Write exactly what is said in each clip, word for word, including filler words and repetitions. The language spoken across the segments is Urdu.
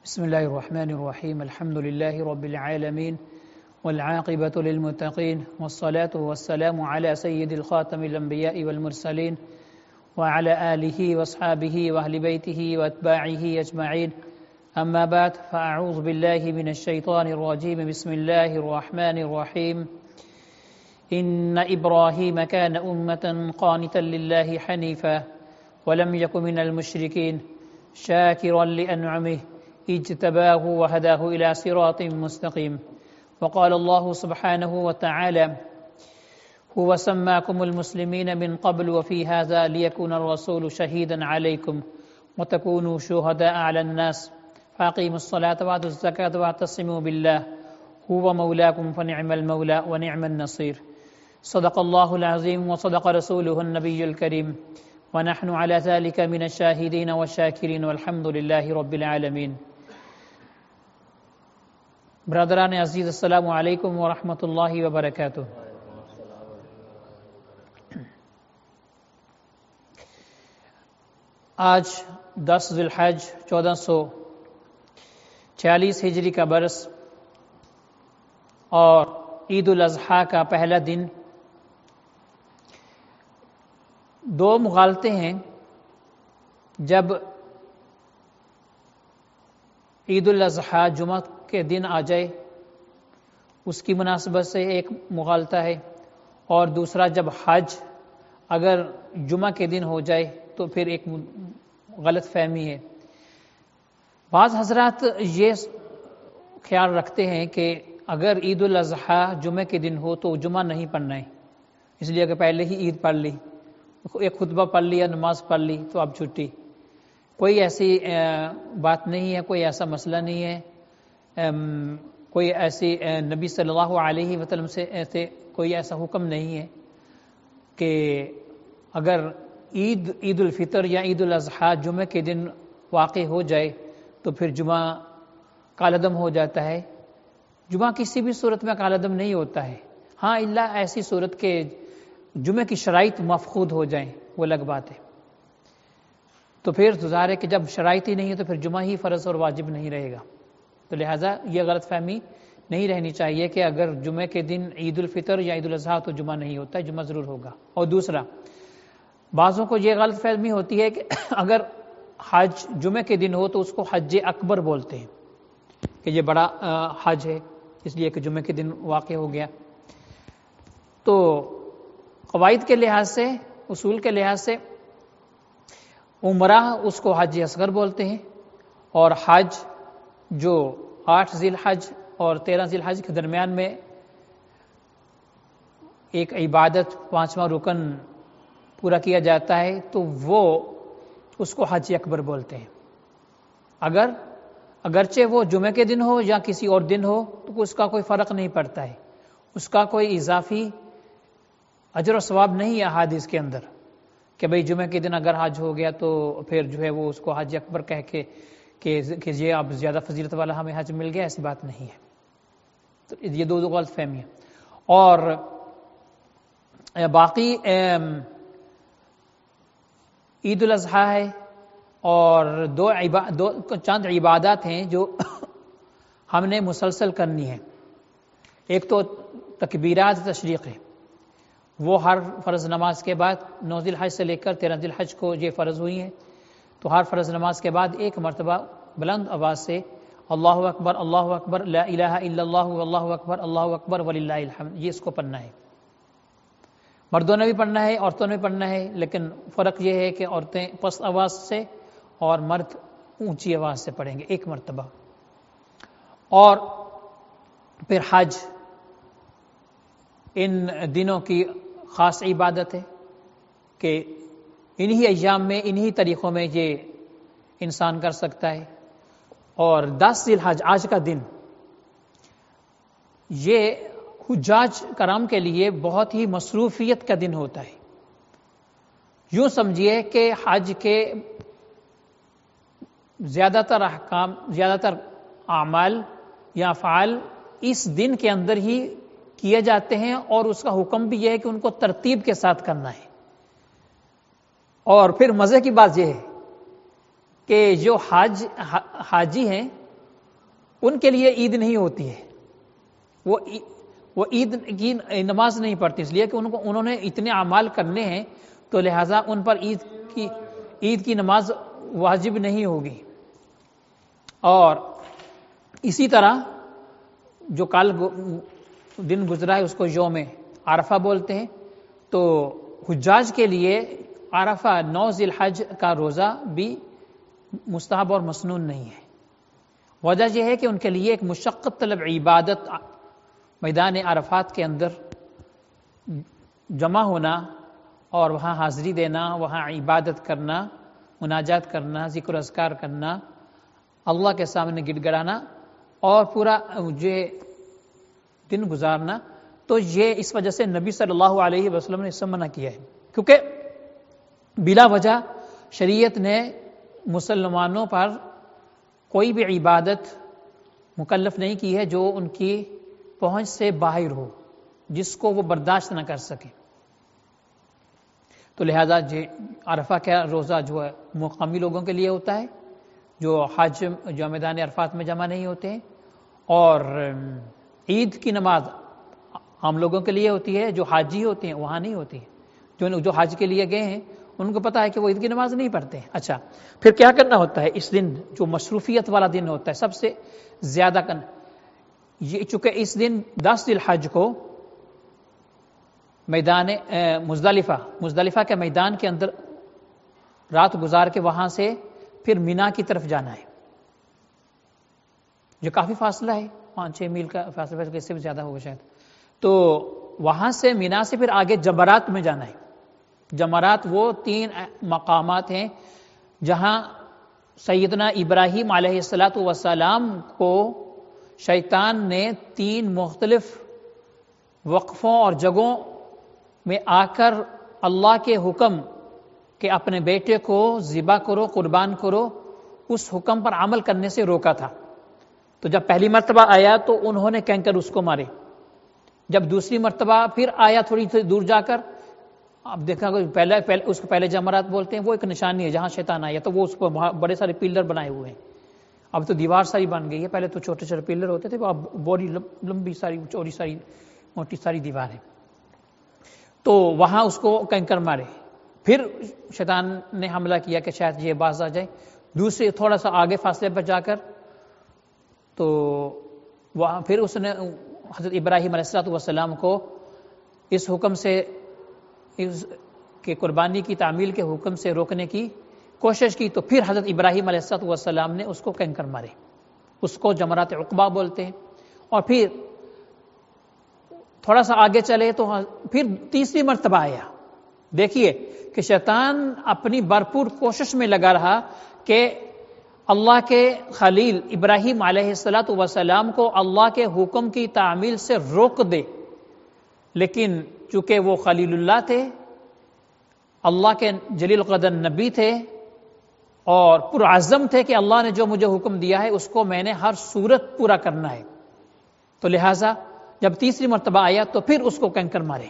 بسم الله الرحمن الرحيم الحمد لله رب العالمين والعاقبة للمتقين والصلاة والسلام على سيد الخاتم الأنبياء والمرسلين وعلى آله وأصحابه وأهل بيته وأتباعه أجمعين أما بعد فأعوذ بالله من الشيطان الرجيم بسم الله الرحمن الرحيم إن إبراهيم كان أمة قانتا لله حنيفا ولم يكن من المشركين شاكرا لأنعمه اجتباه وهداه إلى صراط مستقيم وقال الله سبحانه وتعالى هو سماكم المسلمين من قبل وفي هذا ليكون الرسول شهيدا عليكم وتكونوا شهداء على الناس فأقيموا الصلاة وآتوا الزكاة واعتصموا بالله هو مولاكم فنعم المولى ونعم النصير صدق الله العظيم وصدق رسوله النبي الكريم ونحن على ذلك من الشاهدين والشاكرين والحمد لله رب العالمین۔ برادران عزیز السلام علیکم ورحمۃ اللہ وبرکاتہ۔ آج دس ذی الحج چودہ سو چھیالیس ہجری کا برس اور عید الاضحیٰ کا پہلا دن۔ دو مغالطے ہیں، جب عید الاضحیٰ جمعہ کے دن آ جائے اس کی مناسبت سے ایک مغالطہ ہے، اور دوسرا جب حج اگر جمعہ کے دن ہو جائے تو پھر ایک غلط فہمی ہے۔ بعض حضرات یہ خیال رکھتے ہیں کہ اگر عید الاضحیٰ جمعہ کے دن ہو تو جمعہ نہیں پڑھنا ہے، اس لیے کہ پہلے ہی عید پڑھ لی، ایک خطبہ پڑھ لیا، نماز پڑھ لی تو اب چھٹی۔ کوئی ایسی بات نہیں ہے، کوئی ایسا مسئلہ نہیں ہے، کوئی ایسی نبی صلی اللہ علیہ وسلم سے کوئی ایسا حکم نہیں ہے کہ اگر عید عید الفطر یا عید الاضحیٰ جمعہ کے دن واقع ہو جائے تو پھر جمعہ کالعدم ہو جاتا ہے۔ جمعہ کسی بھی صورت میں کالعدم نہیں ہوتا ہے، ہاں الا ایسی صورت کہ جمعہ کی شرائط مفقود ہو جائیں، وہ الگ بات ہے۔ تو پھر ظاہر ہے کہ جب شرائط ہی نہیں ہے تو پھر جمعہ ہی فرض اور واجب نہیں رہے گا، تو لہٰذا یہ غلط فہمی نہیں رہنی چاہیے کہ اگر جمعہ کے دن عید الفطر یا عید الاضحیٰ تو جمعہ نہیں ہوتا ہے، جمعہ ضرور ہوگا۔ اور دوسرا، بعضوں کو یہ غلط فہمی ہوتی ہے کہ اگر حج جمعہ کے دن ہو تو اس کو حج اکبر بولتے ہیں کہ یہ بڑا حج ہے اس لیے کہ جمعہ کے دن واقع ہو گیا۔ تو قواعد کے لحاظ سے، اصول کے لحاظ سے عمرہ اس کو حج اصغر بولتے ہیں، اور حج جو آٹھ ذی الحج اور تیرہ ذی الحج کے درمیان میں ایک عبادت پانچواں رکن پورا کیا جاتا ہے تو وہ اس کو حج اکبر بولتے ہیں۔ اگر اگرچہ وہ جمعہ کے دن ہو یا کسی اور دن ہو تو اس کا کوئی فرق نہیں پڑتا ہے، اس کا کوئی اضافی اجر و ثواب نہیں ہے احادیث کے اندر کہ بھئی جمعہ کے دن اگر حج ہو گیا تو پھر جو ہے وہ اس کو حج اکبر کہہ کے کہ یہ اب زیادہ فضیلت والا ہمیں حج مل گیا، ایسی بات نہیں ہے۔ تو یہ دو دو غلط فہمی ہیں۔ اور باقی عید الاضحیٰ ہے اور دو, عبا دو چند عبادات ہیں جو ہم نے مسلسل کرنی ہے۔ ایک تو تکبیرات تشریق ہے، وہ ہر فرض نماز کے بعد نو ذی الحج سے لے کر تیرہ ذی الحج کو یہ فرض ہوئی ہیں، تو ہر فرض نماز کے بعد ایک مرتبہ بلند آواز سے اللہ اکبر اللہ اکبر لا الہ الا اللہ واللہ اکبر اللہ اکبر وللہ الحمد، یہ اس کو پڑھنا ہے۔ مردوں نے بھی پڑھنا ہے، عورتوں نے بھی پڑھنا ہے، لیکن فرق یہ ہے کہ عورتیں پست آواز سے اور مرد اونچی آواز سے پڑھیں گے ایک مرتبہ۔ اور پھر حج ان دنوں کی خاص عبادت ہے کہ انہی ایام میں انہی طریقوں میں یہ انسان کر سکتا ہے۔ اور دس ذی الحج آج کا دن یہ حجاج کرام کے لیے بہت ہی مصروفیت کا دن ہوتا ہے۔ یوں سمجھیے کہ حج کے زیادہ تر احکام، زیادہ تر اعمال یا افعال اس دن کے اندر ہی کیے جاتے ہیں، اور اس کا حکم بھی یہ ہے کہ ان کو ترتیب کے ساتھ کرنا ہے۔ اور پھر مزے کی بات یہ ہے کہ جو حاج حاجی ہیں ان کے لیے عید نہیں ہوتی ہے، وہ وہ عید کی نماز نہیں پڑھتی، اس لیے کہ ان کو انہوں نے اتنے اعمال کرنے ہیں، تو لہٰذا ان پر عید کی عید کی نماز واجب نہیں ہوگی۔ اور اسی طرح جو کل دن گزرا ہے اس کو یوم عرفہ بولتے ہیں، تو حجاج کے لیے عرفہ نو ذی الحج کا روزہ بھی مستحب اور مسنون نہیں ہے۔ وجہ یہ ہے کہ ان کے لیے ایک مشقت طلب عبادت میدان عرفات کے اندر جمع ہونا اور وہاں حاضری دینا، وہاں عبادت کرنا، مناجات کرنا، ذکر و اذکار کرنا، اللہ کے سامنے گڑ گڑانا اور پورا یہ دن گزارنا، تو یہ اس وجہ سے نبی صلی اللہ علیہ وسلم نے اس سے منع کیا ہے، کیونکہ بلا وجہ شریعت نے مسلمانوں پر کوئی بھی عبادت مکلف نہیں کی ہے جو ان کی پہنچ سے باہر ہو، جس کو وہ برداشت نہ کر سکے۔ تو لہذا عرفہ کا روزہ جو ہے مقامی لوگوں کے لیے ہوتا ہے جو حج جو میدان عرفات میں جمع نہیں ہوتے ہیں، اور عید کی نماز عام لوگوں کے لیے ہوتی ہے جو حاجی ہوتے ہیں، وہاں نہیں ہوتی ہے۔ جو جو حج کے لیے گئے ہیں ان کو پتا ہے کہ وہ عید کی نماز نہیں پڑھتے ہیں۔ اچھا، پھر کیا کرنا ہوتا ہے اس دن جو مصروفیت والا دن ہوتا ہے سب سے زیادہ کرنا یہ، چونکہ اس دن دس ذی الحج کو میدان مزدلفہ مزدلفہ کے میدان کے اندر رات گزار کے وہاں سے پھر مینا کی طرف جانا ہے، جو کافی فاصلہ ہے، پانچ چھ میل کا فاصلہ، اس سے بھی زیادہ ہوگا شاید۔ تو وہاں سے مینا سے پھر آگے جمرات میں جانا ہے۔ جمرات وہ تین مقامات ہیں جہاں سیدنا ابراہیم علیہ الصلاۃ والسلام کو شیطان نے تین مختلف وقفوں اور جگہوں میں آ کر اللہ کے حکم کہ اپنے بیٹے کو ذبح کرو، قربان کرو، اس حکم پر عمل کرنے سے روکا تھا۔ تو جب پہلی مرتبہ آیا تو انہوں نے کینکر اس کو مارے، جب دوسری مرتبہ پھر آیا تھوڑی سی دور جا کر، اب دیکھا پہلے پہلے اس کو پہلے جمرات بولتے ہیں، وہ ایک نشانی ہے جہاں شیطان آیا، تو وہ اس پر بڑے سارے پلر بنائے ہوئے ہیں، اب تو دیوار ساری بن گئی ہے، پہلے تو چھوٹے چھوٹے پلر ہوتے تھے، اب بڑی لمبی ساری چوڑی ساری موٹی ساری دیوار ہے۔ تو وہاں اس کو کینکر مارے، پھر شیطان نے حملہ کیا کہ شاید یہ باز آ جائے، دوسرے تھوڑا سا آگے فاصلے پر جا کر، تو وہاں پھر اس نے حضرت ابراہیم علیہ الصلوۃ والسلام کو اس حکم سے اس کہ قربانی کی تعمیل کے حکم سے روکنے کی کوشش کی، تو پھر حضرت ابراہیم علیہ الصلوۃ والسلام نے اس کو کینکر مارے، اس کو جمرات عقبہ بولتے ہیں۔ اور پھر تھوڑا سا آگے چلے تو پھر تیسری مرتبہ آیا، دیکھیے کہ شیطان اپنی بھرپور کوشش میں لگا رہا کہ اللہ کے خلیل ابراہیم علیہ الصلوۃ والسلام کو اللہ کے حکم کی تعمیل سے روک دے، لیکن چونکہ وہ خلیل اللہ تھے، اللہ کے جلیل القدر نبی تھے، اور پرعزم تھے کہ اللہ نے جو مجھے حکم دیا ہے اس کو میں نے ہر صورت پورا کرنا ہے، تو لہٰذا جب تیسری مرتبہ آیا تو پھر اس کو کینکر مارے،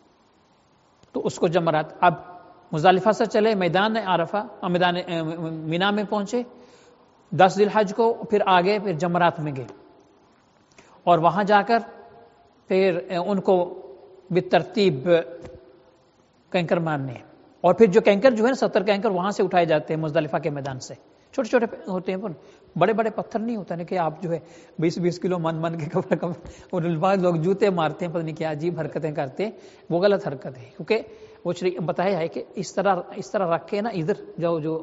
تو اس کو جمرات۔ اب مزدلفہ سے چلے میدان عرفہ، میدان مینا میں پہنچے دس ذی الحج کو، پھر آگے پھر جمرات میں گئے، اور وہاں جا کر پھر ان کو بالترتیب کینکر مارنے ہیں، اور پھر جو کینکر جو ہے نا ستر کینکر وہاں سے اٹھائے جاتے ہیں مزدلفہ کے میدان سے، چھوٹے چھوٹے ہوتے ہیں، بڑے بڑے پتھر نہیں ہوتا نا کہ آپ جو ہے بیس بیس کلو من من کے کپڑے کم، اور بعض لوگ جوتے مارتے ہیں، پتہ نہیں کیا عجیب حرکتیں کرتے ہیں، وہ غلط حرکت ہے، کیونکہ وہ بتایا ہے کہ اس طرح اس طرح رکھ کے نا ادھر جو جو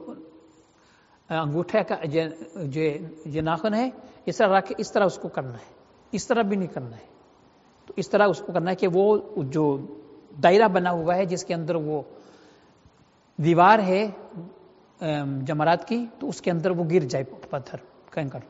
انگوٹھے کا جو ناخن ہے اس طرح رکھ کے اس طرح اس کو کرنا ہے، اس طرح بھی نہیں کرنا ہے، تو اس طرح اس کو کرنا ہے کہ وہ جو دائرہ بنا ہوا ہے جس کے اندر وہ دیوار ہے جمرات کی، تو اس کے اندر وہ گر جائے پتھر کنکر،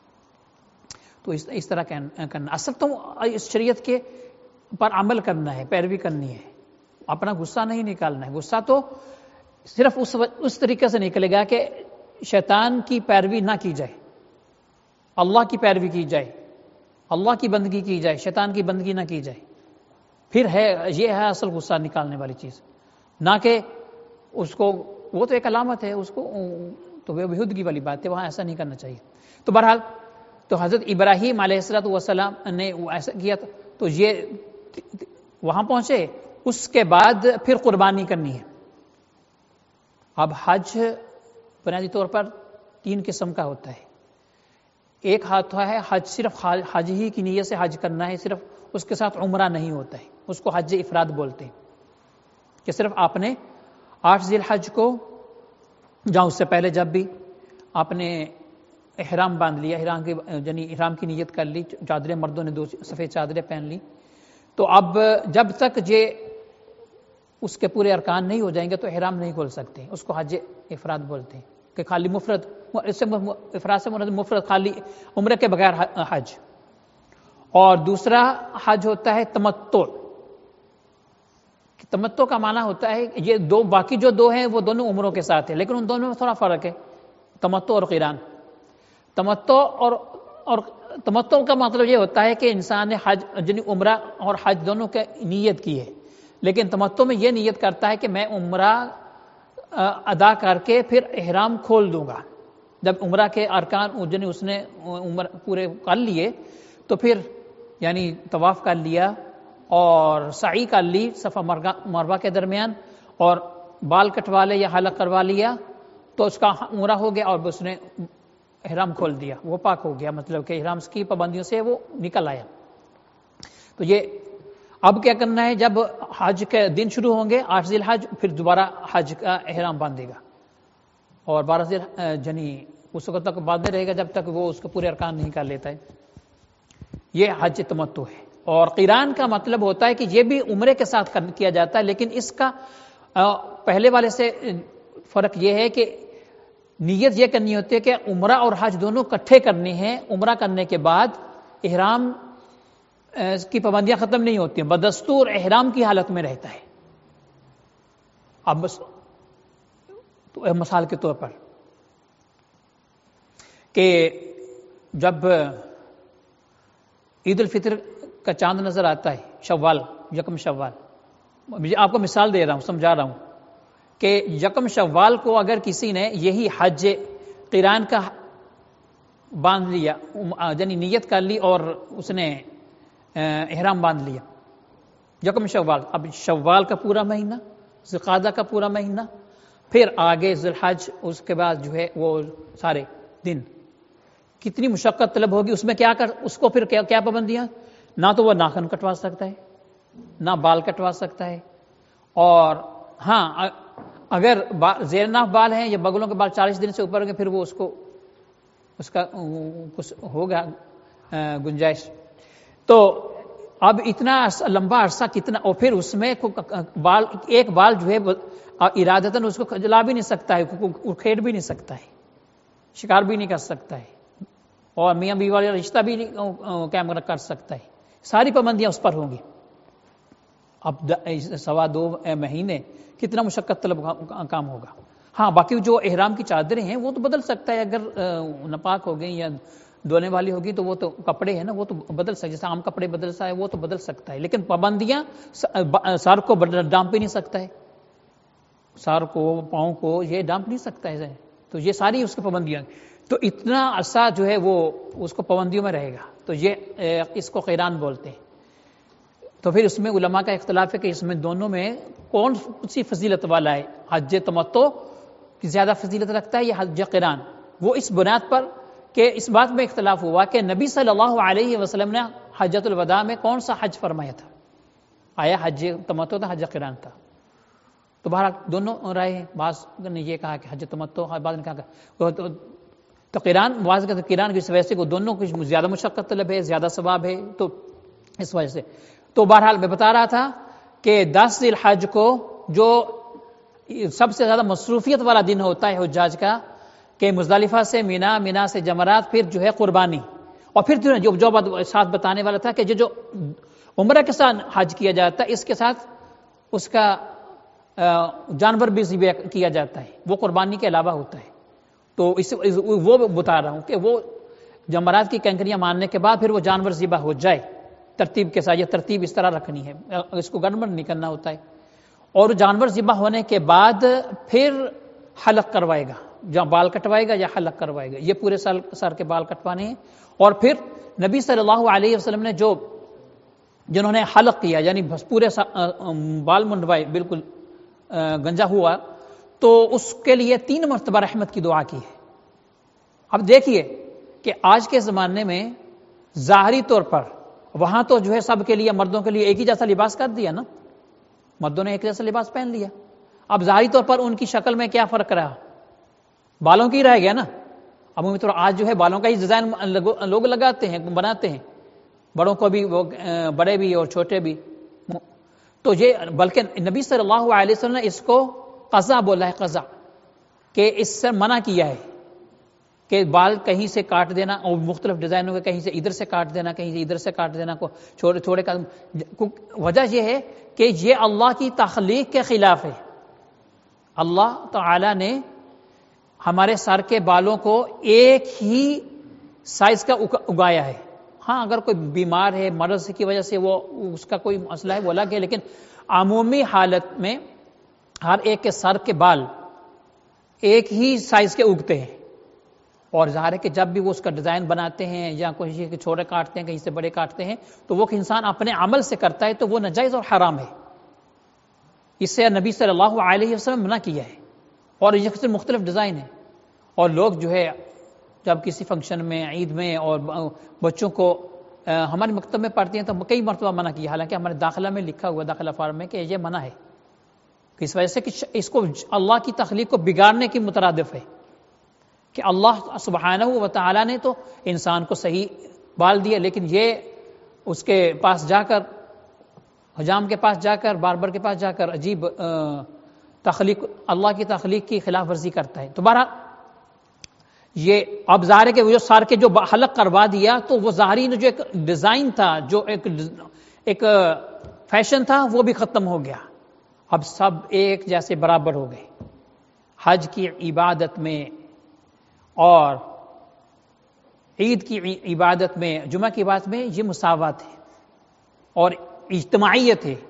تو اس اس طرح کرنا۔ اصل تو اس شریعت کے پر عمل کرنا ہے، پیروی کرنی ہے، اپنا غصہ نہیں نکالنا ہے۔ غصہ تو صرف اس اس طریقے سے نکلے گا کہ شیطان کی پیروی نہ کی جائے، اللہ کی پیروی کی جائے، اللہ کی بندگی کی جائے، شیطان کی بندگی نہ کی جائے، پھر ہے یہ ہے اصل غصہ نکالنے والی چیز، نہ کہ اس کو، وہ تو ایک علامت ہے، اس کو تو بے بہودگی والی بات ہے، وہاں ایسا نہیں کرنا چاہیے۔ تو بہرحال تو حضرت ابراہیم علیہ الصلوۃ والسلام نے ایسا کیا تھا، تو یہ وہاں پہنچے، اس کے بعد پھر قربانی کرنی ہے۔ اب حج بنیادی طور پر تین قسم کا ہوتا ہے۔ ایک ہاتھ ہے حج صرف حج ہی کی نیت سے حج کرنا ہے، صرف اس کے ساتھ عمرہ نہیں ہوتا ہے، اس کو حج افراد بولتے ہیں، کہ صرف آپ نے آٹھ ذی الحج کو جہاں اس سے پہلے جب بھی آپ نے احرام باندھ لیا، احرام کی یعنی احرام کی نیت کر لی، چادریں مردوں نے دو سفید چادریں پہن لی، تو اب جب تک یہ اس کے پورے ارکان نہیں ہو جائیں گے تو احرام نہیں کھول سکتے، اس کو حج افراد بولتے ہیں، کہ خالی مفرد، اس سے افراد سے مراد مفرد خالی عمرے کے بغیر حج۔ اور دوسرا حج ہوتا ہے تمتع۔ تمتع کا معنی ہوتا ہے یہ دو، باقی جو دو ہیں وہ دونوں عمروں کے ساتھ ہیں، لیکن ان دونوں میں تھوڑا فرق ہے، تمتع اور قران۔ تمتع اور اور تمتع کا مطلب یہ ہوتا ہے کہ انسان نے حج یعنی عمرہ اور حج دونوں کی نیت کی ہے، لیکن تمتع میں یہ نیت کرتا ہے کہ میں عمرہ ادا کر کے پھر احرام کھول دوں گا۔ جب عمرہ کے ارکان یعنی اس نے عمر پورے کر لیے تو پھر یعنی طواف کر لیا اور سعی کر لی صفا مروہ کے درمیان، اور بال کٹوا لے یا حلق کروا لیا تو اس کا عمرہ ہو گیا، اور اس نے احرام کھول دیا، وہ پاک ہو گیا، مطلب کہ احرام کی پابندیوں سے وہ نکل آیا۔ تو یہ اب کیا کرنا ہے، جب حج کے دن شروع ہوں گے آٹھ ذی الحج، پھر دوبارہ حج کا احرام باندھے گا، اور بارہ ذی یعنی اس وقت تک باندھے رہے گا جب تک وہ اس کے پورے ارکان نہیں کر لیتا ہے۔ یہ حج تمتع ہے۔ اور قران کا مطلب ہوتا ہے کہ یہ بھی عمرے کے ساتھ کیا جاتا ہے، لیکن اس کا پہلے والے سے فرق یہ ہے کہ نیت یہ کرنی ہوتی ہے کہ عمرہ اور حج دونوں اکٹھے کرنے ہیں، عمرہ کرنے کے بعد احرام کی پابندیاں ختم نہیں ہوتی ہیں، بدستور احرام کی حالت میں رہتا ہے۔ اب بس تو مثال کے طور پر کہ جب عید الفطر کا چاند نظر آتا ہے، شوال، یکم شوال، آپ کو مثال دے رہا ہوں، سمجھا رہا ہوں کہ یکم شوال کو اگر کسی نے یہی حج قران کا باندھ لیا، یعنی نیت کر لی اور اس نے احرام باندھ لیا یکم شوال، اب شوال کا پورا مہینہ، ذوالقعدہ کا پورا مہینہ، پھر آگے ذوالحج، اس کے بعد جو ہے وہ سارے دن، کتنی مشقت طلب ہوگی اس میں، کیا کر اس کو پھر کیا پابندیاں، نہ تو وہ ناخن کٹوا سکتا ہے، نہ بال کٹوا سکتا ہے، اور ہاں اگر زیر ناف بال ہیں یا بغلوں کے بال چالیس دن سے اوپر ہوں گے پھر وہ اس کو اس کا کچھ ہوگا گنجائش۔ تو اب اتنا لمبا عرصہ کتنا، اور پھر اس میں بال ایک بال جو ہے ارادتاً اس کو جلا بھی نہیں سکتا ہے، اکھیڑ بھی نہیں سکتا ہے، شکار بھی نہیں کر سکتا ہے، اور میاں بیوی والا رشتہ بھی نہیں قائم کر سکتا ہے، ساری پابندیاں اس پر ہوں گی۔ اب سوا دو مہینے کتنا مشقت طلب کام ہوگا۔ ہاں باقی جو احرام کی چادریں ہیں وہ تو بدل سکتا ہے، اگر ناپاک ہو گئی یا دھونے والی ہوگی تو وہ تو کپڑے ہیں نا، وہ تو بدل سکتے، جیسے عام کپڑے بدل سکتا ہے وہ تو بدل سکتا ہے، لیکن پابندیاں سر کو ڈانپ بھی نہیں سکتا ہے، سر کو پاؤں کو یہ ڈانپ نہیں سکتا ہے، تو یہ ساری اس کی پابندیاں، تو اتنا عرصہ جو ہے وہ اس کو پابندیوں میں رہے گا، تو یہ اس کو قران بولتے ہیں۔ تو پھر اس میں علماء کا اختلاف ہے کہ اس میں دونوں میں کون سی فضیلت والا ہے، حج تمتع کی زیادہ فضیلت رکھتا ہے یا حج قران؟ وہ اس بنیاد پر کہ اس بات میں اختلاف ہوا کہ نبی صلی اللہ علیہ وسلم نے حجۃ الوداع میں کون سا حج فرمایا تھا، آیا حج تمتع تھا، حج قران تھا؟ تو بہرحال دونوں رائے ہیں، بعض نے یہ کہا کہ حج تمتع، بعض نے کہا کہ تو قران، بعض نے قران کی وجہ سے کو دونوں کی زیادہ مشقت طلب ہے، زیادہ ثواب ہے، تو اس وجہ سے۔ تو بہرحال میں بتا رہا تھا کہ دس ذی الحج کو جو سب سے زیادہ مصروفیت والا دن ہوتا ہے حجاج کا، کہ مزدلفہ سے مینا، مینا سے جمرات، پھر جو ہے قربانی، اور پھر جو جو بات ساتھ بتانے والا تھا کہ جو جو عمرہ کے ساتھ حج کیا جاتا ہے اس کے ساتھ اس کا جانور بھی ذبح کیا جاتا ہے، وہ قربانی کے علاوہ ہوتا ہے۔ تو اس وہ بتا رہا ہوں کہ وہ جمرات کی کنکریاں مارنے کے بعد پھر وہ جانور ذبح ہو جائے ترتیب کے ساتھ، یہ ترتیب اس طرح رکھنی ہے، اس کو گڑبڑ نہیں کرنا ہوتا ہے، اور جانور ذبح ہونے کے بعد پھر حلق کروائے گا، جہاں بال کٹوائے گا یا حلق کروائے گا، یہ پورے سال سر کے بال کٹوانے ہیں. اور پھر نبی صلی اللہ علیہ وسلم نے جو جنہوں نے حلق کیا یعنی پورے بال منڈوائے بالکل گنجا ہوا، تو اس کے لیے تین مرتبہ رحمت کی دعا کی ہے. اب دیکھیے کہ آج کے زمانے میں ظاہری طور پر وہاں تو جو ہے سب کے لیے مردوں کے لیے ایک ہی جیسا لباس کر دیا نا، مردوں نے ایک جیسا لباس پہن لیا. اب ظاہری طور پر ان کی شکل میں کیا فرق رہا؟ بالوں کی رہ گیا نا. عمومی طور آج جو ہے بالوں کا ہی ڈیزائن لوگ لگاتے ہیں، بناتے ہیں، بڑوں کو بھی، وہ بڑے بھی اور چھوٹے بھی. تو یہ بلکہ نبی صلی اللہ علیہ وسلم نے اس کو قضا بولا ہے، قضا، کہ اس سے منع کیا ہے کہ بال کہیں سے کاٹ دینا اور مختلف ڈیزائنوں کے، کہیں سے ادھر سے کاٹ دینا، کہیں سے ادھر سے کاٹ دینا کو چھوڑے چھوڑے کا. وجہ یہ ہے کہ یہ اللہ کی تخلیق کے خلاف ہے. اللہ تعالی نے ہمارے سر کے بالوں کو ایک ہی سائز کا اگایا ہے. ہاں اگر کوئی بیمار ہے، مرض کی وجہ سے وہ اس کا کوئی مسئلہ ہے وہ الگ ہے، لیکن عمومی حالت میں ہر ایک کے سر کے بال ایک ہی سائز کے اگتے ہیں. اور ظاہر ہے کہ جب بھی وہ اس کا ڈیزائن بناتے ہیں یا کوئی کے چھوٹے کاٹتے ہیں، کہیں سے بڑے کاٹتے ہیں، تو وہ انسان اپنے عمل سے کرتا ہے تو وہ ناجائز اور حرام ہے. اس سے نبی صلی اللہ علیہ وسلم منع کیا ہے. اور یہ سے مختلف ڈیزائن ہے. اور لوگ جو ہے جب کسی فنکشن میں، عید میں، اور بچوں کو ہمارے مکتب میں پڑھتے ہیں تو کئی مرتبہ منع کیا، حالانکہ ہمارے داخلہ میں لکھا ہوا، داخلہ فارم میں، کہ یہ منع ہے، اس وجہ سے کہ اس کو اللہ کی تخلیق کو بگاڑنے کی مترادف ہے. کہ اللہ سبحانہ و تعالی نے تو انسان کو صحیح بال دیا، لیکن یہ اس کے پاس جا کر، حجام کے پاس جا کر، باربر کے پاس جا کر عجیب تخلیق، اللہ کی تخلیق کی خلاف ورزی کرتا ہے. تو بہرحال یہ اب ظاہر ہے کہ وہ جو سار کے جو حلق کروا دیا، تو وہ ظاہری جو ایک ڈیزائن تھا، جو ایک ایک فیشن تھا، وہ بھی ختم ہو گیا. اب سب ایک جیسے برابر ہو گئے. حج کی عبادت میں اور عید کی عبادت میں، جمعہ کی عبادت میں یہ مساوات ہے اور اجتماعیت ہے.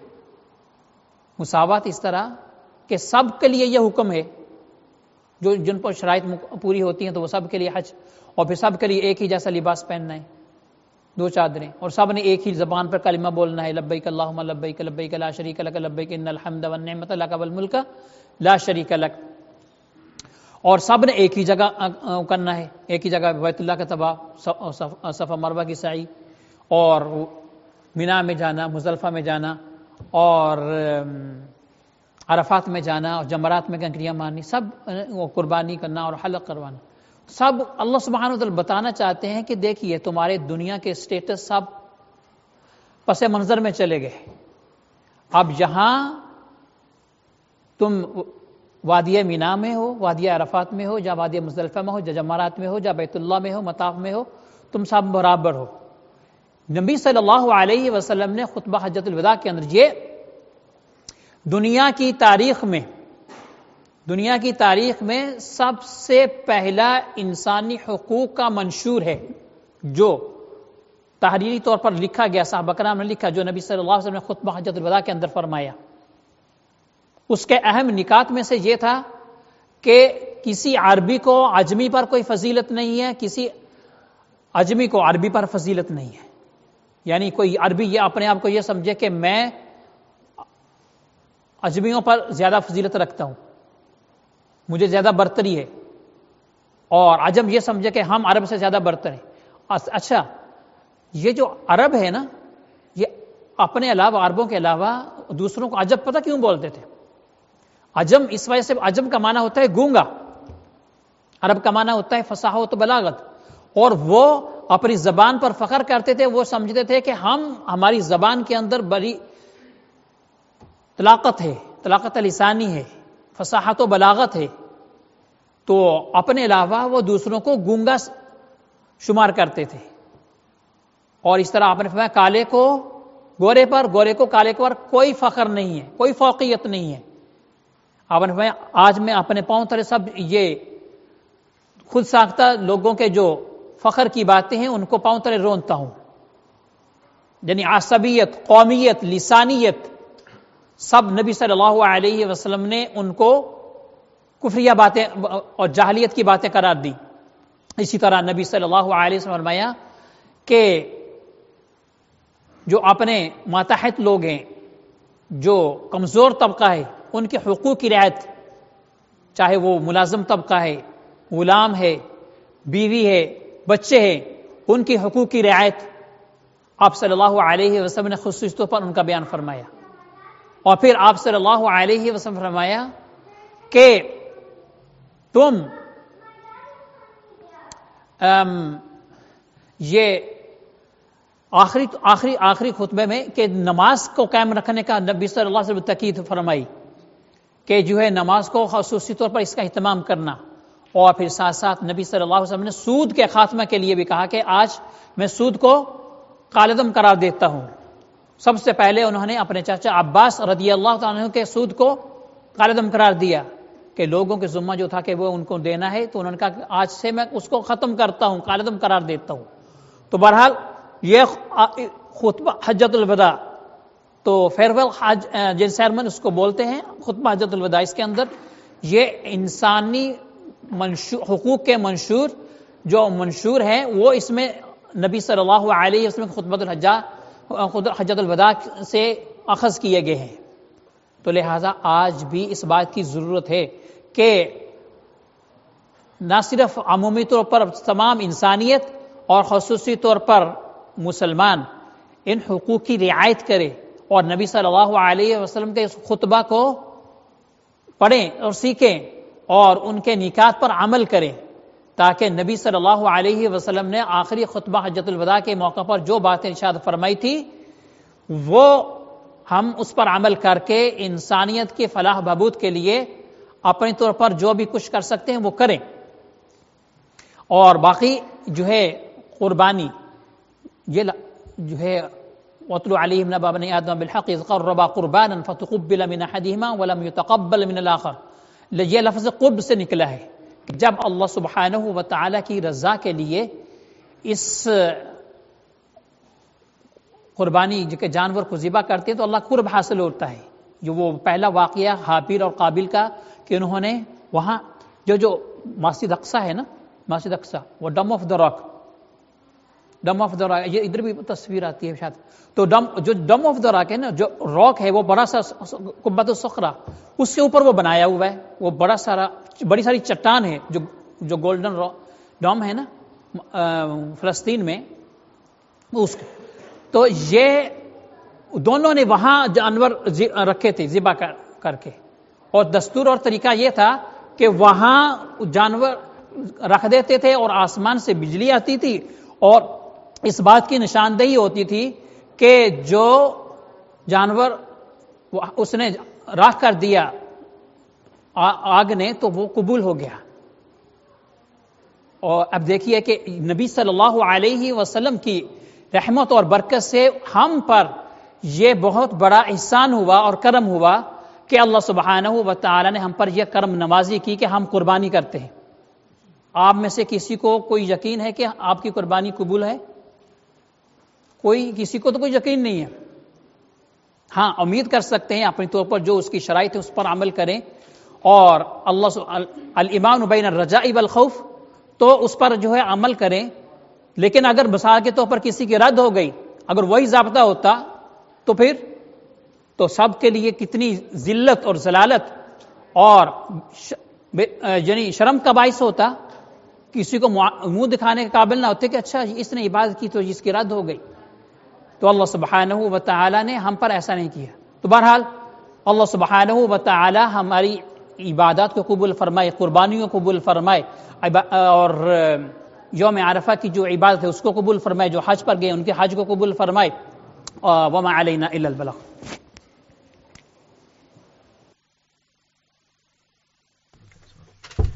مساوات اس طرح کہ سب کے لیے یہ حکم ہے، جو جن پر شرائط پوری ہوتی ہیں تو وہ سب کے لیے حج، اور پھر سب کے لیے ایک ہی جیسا لباس پہننا ہے، دو چادریں، اور سب نے ایک ہی زبان پر کلمہ بولنا ہے، لبیک اللہم لبیک لبیک لا شریک لک لبیک ان الحمد والنعمت لک والملک لا شریک لک. اور سب نے ایک ہی جگہ کرنا ہے، ایک ہی جگہ بیت اللہ کا طواف، صفا مروہ کی سعی، اور مینا میں جانا، مزدلفہ میں جانا، اور عرفات میں جانا، اور جمرات میں کنکریاں مارنی، سب قربانی کرنا اور حلق کروانا. سب اللہ سبحانہ وتعالی بتانا چاہتے ہیں کہ دیکھیے تمہارے دنیا کے سٹیٹس سب پس منظر میں چلے گئے. اب یہاں تم وادی مینا میں ہو، وادی عرفات میں ہو، یا وادی مزدلفہ میں ہو، یا جمرات میں ہو، یا بیت اللہ میں ہو، مطاف میں ہو، تم سب برابر ہو. نبی صلی اللہ علیہ وسلم نے خطبہ حجۃ الوداع کے اندر یہ دنیا کی تاریخ میں دنیا کی تاریخ میں سب سے پہلا انسانی حقوق کا منشور ہے جو تحریری طور پر لکھا گیا، صحابہ کرام نے لکھا، جو نبی صلی اللہ علیہ وسلم نے خطبہ حجۃ الوداع کے اندر فرمایا. اس کے اہم نکات میں سے یہ تھا کہ کسی عربی کو عجمی پر کوئی فضیلت نہیں ہے، کسی عجمی کو عربی پر فضیلت نہیں ہے. یعنی کوئی عربی یہ اپنے آپ کو یہ سمجھے کہ میں عجمیوں پر زیادہ فضیلت رکھتا ہوں، مجھے زیادہ برتری ہے، اور عجم یہ سمجھے کہ ہم عرب سے زیادہ برتر ہیں. اچھا، یہ جو عرب ہے نا، یہ اپنے علاوہ، عربوں کے علاوہ دوسروں کو عجب پتہ کیوں بولتے تھے؟ عجم اس وجہ سے، عجم کا معنی ہوتا ہے گونگا، عرب کا معنی ہوتا ہے فصاحت و بلاغت، اور وہ اپنی زبان پر فخر کرتے تھے. وہ سمجھتے تھے کہ ہم، ہماری زبان کے اندر بڑی طلاقت ہے، طلاقت لسانی ہے، فصاحت و بلاغت ہے. تو اپنے علاوہ وہ دوسروں کو گونگا شمار کرتے تھے. اور اس طرح آپ نے فرمایا کالے کو گورے پر، گورے کو کالے پر کوئی فخر نہیں ہے، کوئی فوقیت نہیں ہے. آپ نے فرمایا آج میں اپنے پاؤں تلے سب یہ خود ساختہ لوگوں کے جو فخر کی باتیں ہیں ان کو پاؤں تلے رونتا ہوں. یعنی عصبیت، قومیت، لسانیت، سب نبی صلی اللہ علیہ وسلم نے ان کو کفریہ باتیں اور جاہلیت کی باتیں قرار دی۔ اسی طرح نبی صلی اللہ علیہ وسلم نے فرمایا کہ جو اپنے ماتحت لوگ ہیں، جو کمزور طبقہ ہے، ان کے حقوق کی رعایت، چاہے وہ ملازم طبقہ ہے، غلام ہے، بیوی ہے، بچے ہیں، ان کی حقوق کی رعایت آپ صلی اللہ علیہ وسلم نے خصوصی طور پر ان کا بیان فرمایا۔ اور پھر آپ صلی اللہ علیہ وسلم فرمایا کہ تم یہ آخری آخری آخری خطبے میں کہ نماز کو قائم رکھنے کا نبی صلی اللہ علیہ وسلم تاکید فرمائی کہ جو ہے نماز کو خصوصی طور پر اس کا اہتمام کرنا، اور پھر ساتھ ساتھ نبی صلی اللہ علیہ وسلم نے سود کے خاتمہ کے لیے بھی کہا کہ آج میں سود کو کالعدم قرار دیتا ہوں۔ سب سے پہلے انہوں نے اپنے چاچا عباس رضی اللہ تعالیٰ عنہ کے سود کو کالعدم قرار دیا کہ لوگوں کے ذمہ جو تھا کہ وہ ان کو دینا ہے، تو انہوں نے کہا کہ آج سے میں اس کو ختم کرتا ہوں، کالعدم قرار دیتا ہوں۔ تو بہرحال یہ خطبہ حجۃ الوداع، تو فیئرویل حج جن سیرمن اس کو بولتے ہیں، خطبہ حجۃ الوداع، اس کے اندر یہ انسانی منشور حقوق کے منشور جو منشور ہیں وہ اس میں نبی صلی اللہ علیہ وسلم خطبۃ الحجہ حجۃ الوداع سے اخذ کیے گئے ہیں۔ تو لہٰذا آج بھی اس بات کی ضرورت ہے کہ نہ صرف عمومی طور پر تمام انسانیت اور خصوصی طور پر مسلمان ان حقوق کی رعایت کرے اور نبی صلی اللہ علیہ وسلم کے اس خطبہ کو پڑھیں اور سیکھیں اور ان کے نکات پر عمل کریں، تاکہ نبی صلی اللہ علیہ وسلم نے آخری خطبہ حجۃ الوداع کے موقع پر جو باتیں ارشاد فرمائی تھی وہ ہم اس پر عمل کر کے انسانیت کی فلاح بہبود کے لیے اپنے طور پر جو بھی کچھ کر سکتے ہیں وہ کریں۔ اور باقی جو ہے قربانی، یہ جو ہے وَاتْلُ عَلَيْهِمْ نَبَأَ بَنِي آدَمَ بِالْحَقِّ إِذْ قَرَّبَا قُرْبَانًا فَتُقُبِّلَ مِنْ أَحَدِهِمَا وَلَمْ يُتَقَبَّلْ مِنَ الْآخَرِ، یہ لفظ قرب سے نکلا ہے۔ جب اللہ سبحانہ و تعالیٰ کی رضا کے لیے اس قربانی جو کہ جانور کو ذبح کرتے ہیں تو اللہ قرب حاصل ہوتا ہے۔ جو وہ پہلا واقعہ حابیل اور قابیل کا کہ انہوں نے وہاں جو جو مسجد اقصی ہے نا، مسجد اقصی، وہ dome of the rock, dome of the rock, یہ ادھر بھی تصویر آتی ہے شاید، تو ڈم جو ڈم آف دا راک ہے نا، جو راک ہے وہ بڑا سا قبۃ الصخرہ، اس کے اوپر وہ بنایا ہوا ہے، وہ بڑا سارا بڑی ساری چٹان ہے جو جو گولڈن ڈوم ہے نا فلسطین میں اس کے، تو یہ دونوں نے وہاں جانور رکھے تھے ذبح کر کے، اور دستور اور طریقہ یہ تھا کہ وہاں جانور رکھ دیتے تھے اور آسمان سے بجلی آتی تھی، اور اس بات کی نشاندہی ہوتی تھی کہ جو جانور اس نے راکھ کر دیا آگ نے تو وہ قبول ہو گیا۔ اور اب دیکھیے کہ نبی صلی اللہ علیہ وسلم کی رحمت اور برکت سے ہم پر یہ بہت بڑا احسان ہوا اور کرم ہوا کہ اللہ سبحانہ و تعالی نے ہم پر یہ کرم نوازی کی کہ ہم قربانی کرتے ہیں۔ آپ میں سے کسی کو کوئی یقین ہے کہ آپ کی قربانی قبول ہے؟ کوئی کسی کو تو کوئی یقین نہیں ہے۔ ہاں امید کر سکتے ہیں اپنے طور پر جو اس کی شرائط ہے اس پر عمل کریں، اور اللہ الایمان بین الرجاء والخوف، تو اس پر جو ہے عمل کریں۔ لیکن اگر مثال کے طور پر کسی کی رد ہو گئی، اگر وہی ضابطہ ہوتا تو پھر تو سب کے لیے کتنی ذلت اور ذلالت اور یعنی شرم کا باعث ہوتا، کسی کو منہ دکھانے کے قابل نہ ہوتے کہ اچھا اس نے عبادت کی تو اس کی رد ہو گئی۔ تو اللہ سبحانہ و تعالی نے ہم پر ایسا نہیں کیا۔ تو بہرحال اللہ سبحانہ و تعالی ہماری عبادات کو قبول فرمائے، قربانیوں کو قبول فرمائے، اور یوم عرفہ کی جو عبادت ہے اس کو قبول فرمائے، جو حج پر گئے ان کے حج کو قبول فرمائے، وما علینا الا البلاغ۔